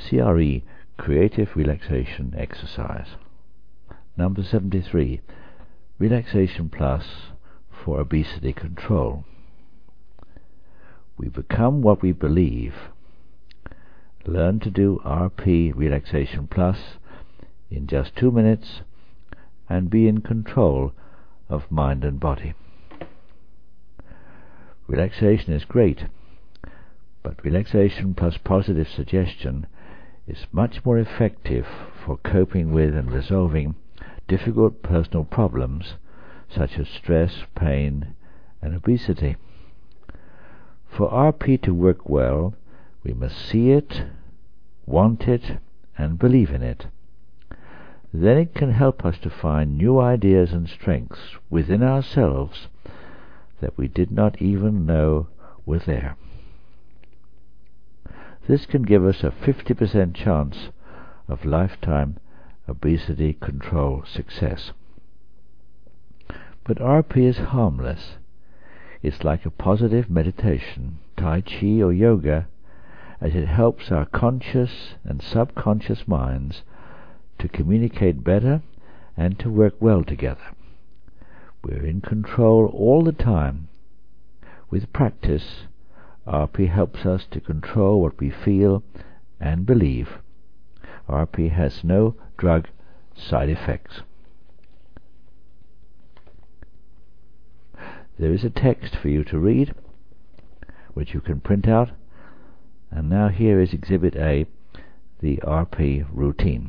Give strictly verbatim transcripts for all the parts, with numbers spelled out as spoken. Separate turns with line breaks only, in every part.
C R E Creative Relaxation Exercise. Number seventy-three. Relaxation Plus for Obesity Control. We become what we believe. Learn to do R P Relaxation Plus in just two minutes and be in control of mind and body. Relaxation is great, but relaxation plus positive suggestion is much more effective for coping with and resolving difficult personal problems such as stress, pain, and obesity. For R P to work well, we must see it, want it, and believe in it. Then it can help us to find new ideas and strengths within ourselves that we did not even know were there. This can give us a fifty percent chance of lifetime obesity control success. But R P is harmless. It's like a positive meditation, Tai Chi or yoga, as it helps our conscious and subconscious minds to communicate better and to work well together. We're in control all the time. With practice, R P helps us to control what we feel and believe. R P has no drug side effects. There is a text for you to read, which you can print out, and now here is Exhibit A, the R P routine.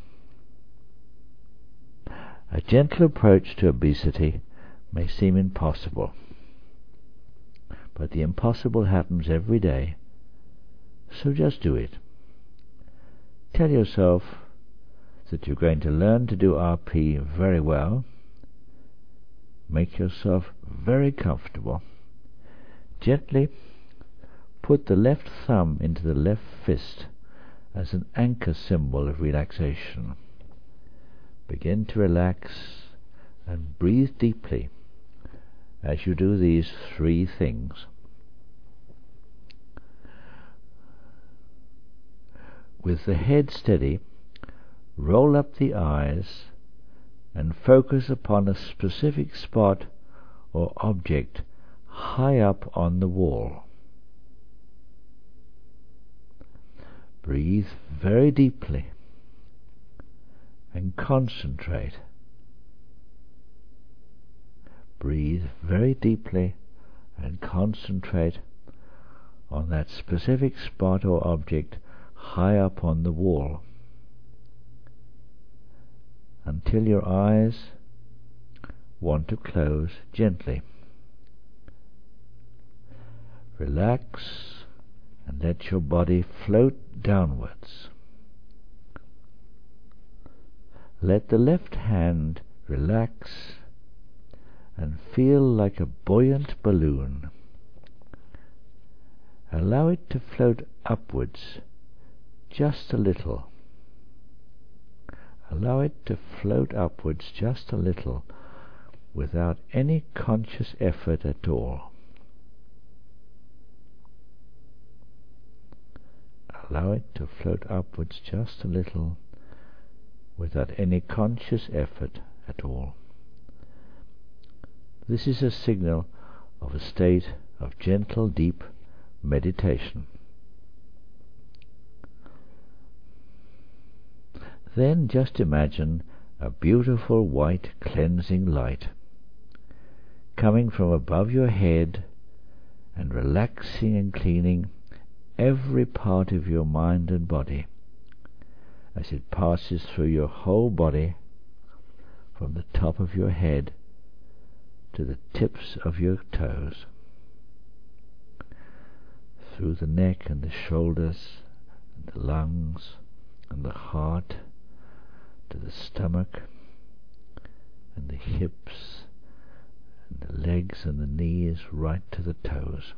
A gentle approach to obesity may seem impossible, but the impossible happens every day, so just do it. Tell yourself that you're going to learn to do R P very well. Make yourself very comfortable. Gently put the left thumb into the left fist as an anchor symbol of relaxation. Begin to relax and breathe deeply as you do these three things. With the head steady, roll up the eyes and focus upon a specific spot or object high up on the wall. Breathe very deeply and concentrate. Breathe very deeply and concentrate on that specific spot or object high up on the wall until your eyes want to close gently. Relax and let your body float downwards. Let the left hand relax and feel like a buoyant balloon. Allow it to float upwards just a little. Allow it to float upwards just a little without any conscious effort at all. Allow it to float upwards just a little without any conscious effort at all. This is a signal of a state of gentle, deep meditation. Then just imagine a beautiful white cleansing light coming from above your head and relaxing and cleaning every part of your mind and body as it passes through your whole body from the top of your head to the tips of your toes, through the neck and the shoulders and the lungs and the heart, to the stomach and the hips and the legs and the knees, right to the toes.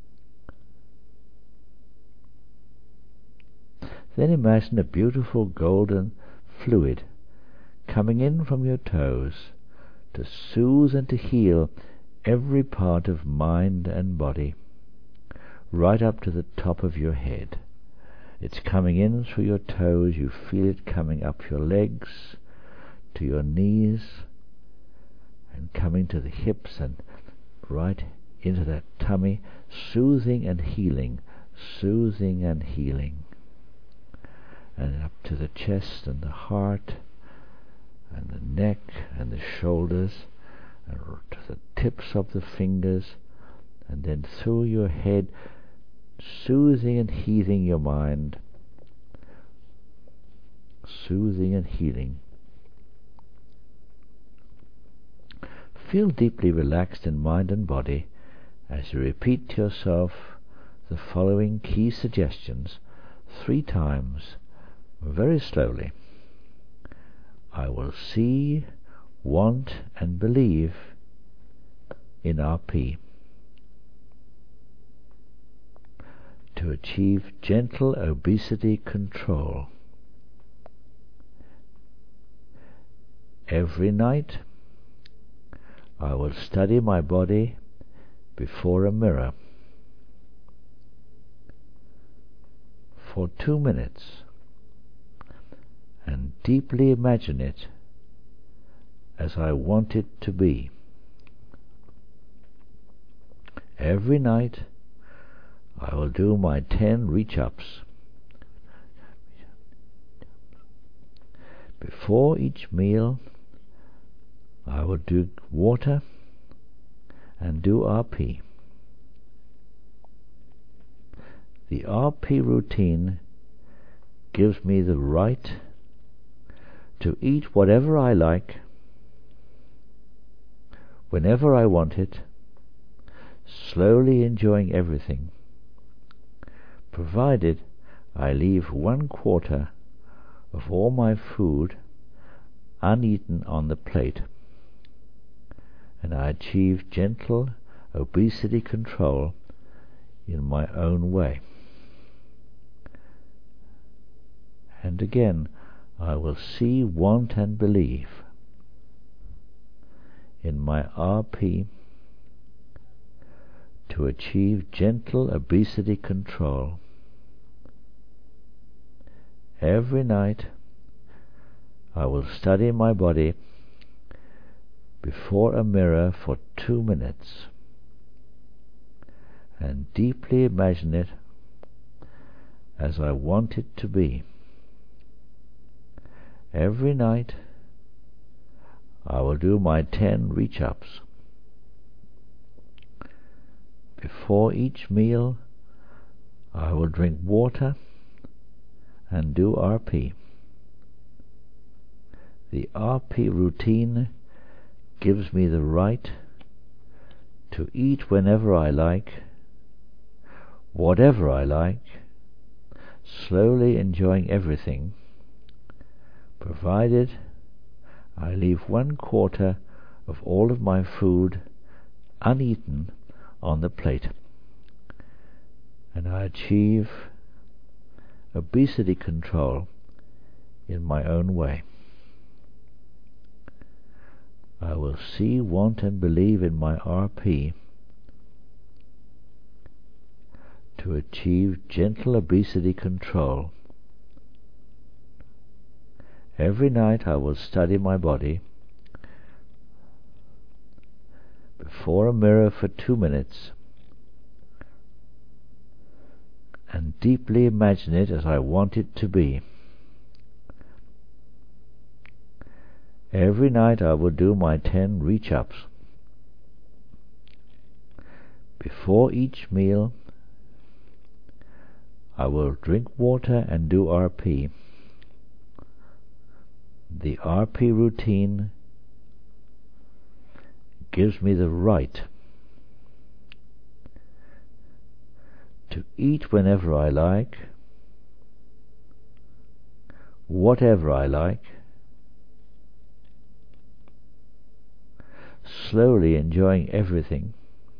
Then imagine a beautiful golden fluid coming in from your toes to soothe and to heal every part of mind and body, right up to the top of your head. It's coming in through your toes. You feel it coming up your legs, to your knees, and coming to the hips and right into that tummy, soothing and healing, soothing and healing. And up to the chest and the heart and the neck and the shoulders, and to the tips of the fingers, and then through your head, soothing and healing your mind, soothing and healing. Feel deeply relaxed in mind and body as you repeat to yourself the following key suggestions three times, very slowly. I will see, want, and believe in R P. To achieve gentle obesity control. Every night I will study my body before a mirror for two minutes and deeply imagine it as I want it to be. Every night I will do my ten reach-ups. Before each meal, I will drink water and do R P. The R P routine gives me the right to eat whatever I like, whenever I want it, slowly enjoying everything, provided I leave one quarter of all my food uneaten on the plate, and I achieve gentle obesity control in my own way. And again, I will see, want, and believe in my R P to achieve gentle obesity control. Every night I will study my body before a mirror for two minutes and deeply imagine it as I want it to be. Every night I will do my ten reach-ups. Before each meal I will drink water and do R P. The R P routine gives me the right to eat whenever I like, whatever I like, slowly enjoying everything, provided I leave one quarter of all of my food uneaten on the plate, and I achieve obesity control in my own way. I will see, want, and believe in my R P to achieve gentle obesity control. Every night I will study my body before a mirror for two minutes and deeply imagine it as I want it to be. Every night I will do my ten reach-ups. Before each meal I will drink water and do R P. The R P routine gives me the right to eat whenever I like, whatever I like, slowly enjoying everything,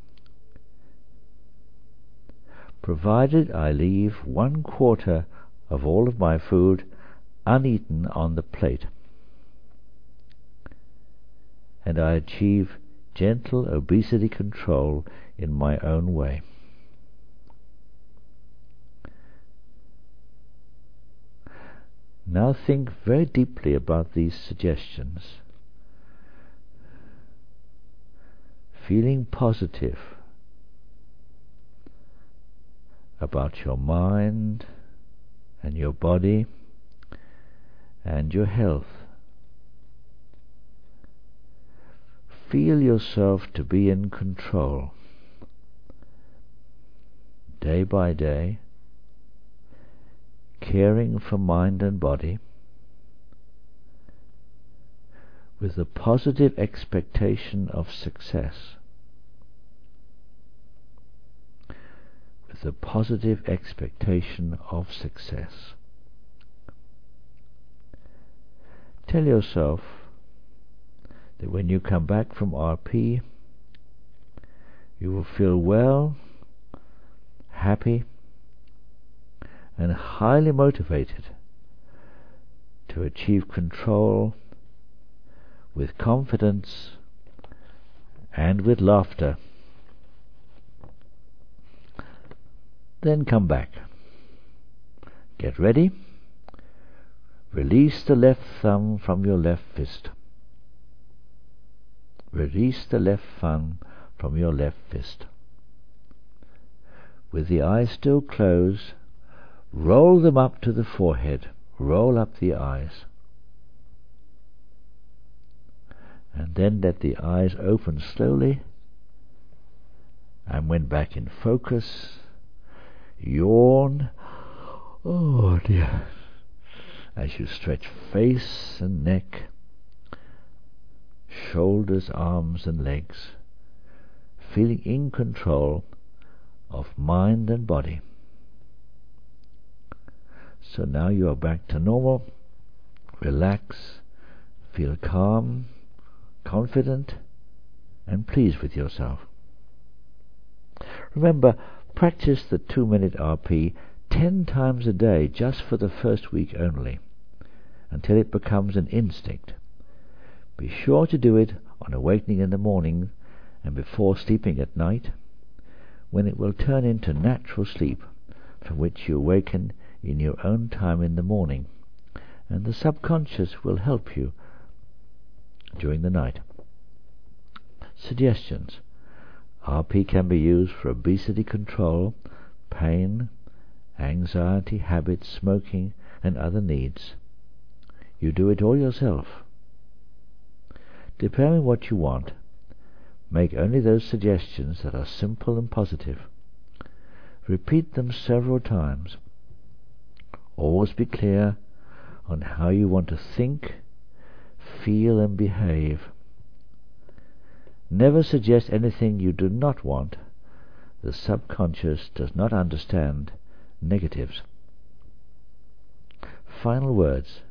provided I leave one quarter of all of my food uneaten on the plate, and I achieve gentle obesity control in my own way. Now think very deeply about these suggestions, feeling positive about your mind and your body and your health. Feel yourself to be in control day by day, caring for mind and body with a positive expectation of success, with a positive expectation of success. Tell yourself that when you come back from R P, you will feel well, happy, and highly motivated to achieve control with confidence and with laughter. Then come back. Get ready. Release the left thumb from your left fist. Release the left thumb from your left fist. With the eyes still closed, roll them up to the forehead. Roll up the eyes. And then let the eyes open slowly. And when back in focus, yawn. Oh dear. As you stretch face and neck, shoulders, arms and legs, feeling in control of mind and body. So now you are back to normal. Relax, feel calm, confident and pleased with yourself. Remember, practice the two minute R P ten times a day just for the first week only, until it becomes an instinct. Be sure to do it on awakening in the morning and before sleeping at night, when it will turn into natural sleep, from which you awaken in your own time in the morning, and the subconscious will help you during the night. Suggestions. R P can be used for obesity control, pain, anxiety, habits, smoking, and other needs. You do it all yourself. Determine what you want. Make only those suggestions that are simple and positive. Repeat them several times. Always be clear on how you want to think, feel and behave. Never suggest anything you do not want. The subconscious does not understand negatives. Final words.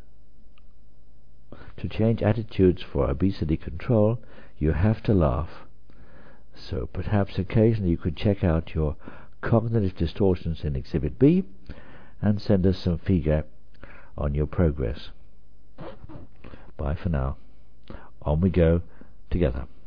To change attitudes for obesity control, you have to laugh. So perhaps occasionally you could check out your cognitive distortions in Exhibit B and send us some feedback on your progress. Bye for now. On we go together.